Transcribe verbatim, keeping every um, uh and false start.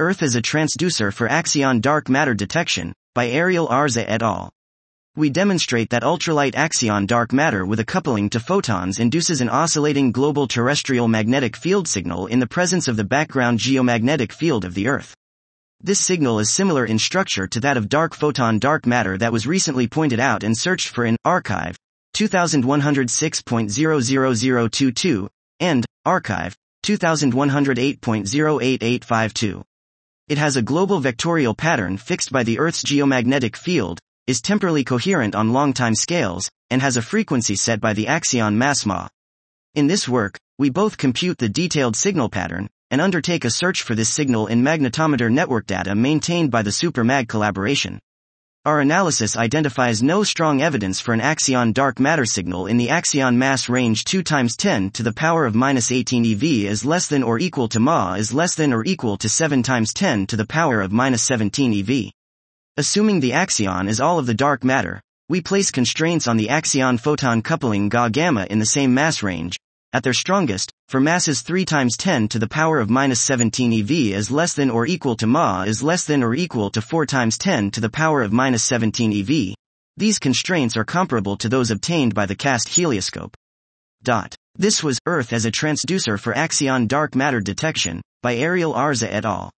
Earth as a transducer for axion dark matter detection, by Ariel Arza et al. We demonstrate that ultralight axion dark matter with a coupling to photons induces an oscillating global terrestrial magnetic field signal in the presence of the background geomagnetic field of the Earth. This signal is similar in structure to that of dark photon dark matter that was recently pointed out and searched for in Archive two thousand one hundred six point zero zero zero two two and Archive two thousand one hundred eight point zero eight eight five two. It has a global vectorial pattern fixed by the Earth's geomagnetic field, is temporally coherent on long-time scales, and has a frequency set by the axion mass ma. In this work, we both compute the detailed signal pattern, and undertake a search for this signal in magnetometer network data maintained by the SuperMag collaboration. Our analysis identifies no strong evidence for an axion dark matter signal in the axion mass range two times ten to the power of minus eighteen eV is less than or equal to ma is less than or equal to seven times ten to the power of minus seventeen eV. Assuming the axion is all of the dark matter, we place constraints on the axion photon coupling Ga gamma in the same mass range. At their strongest, for masses three times ten to the power of minus seventeen eV is less than or equal to ma is less than or equal to four times ten to the power of minus seventeen eV. These constraints are comparable to those obtained by the CAST helioscope. Dot. This was Earth as a transducer for axion dark matter detection, by Ariel Arza et al.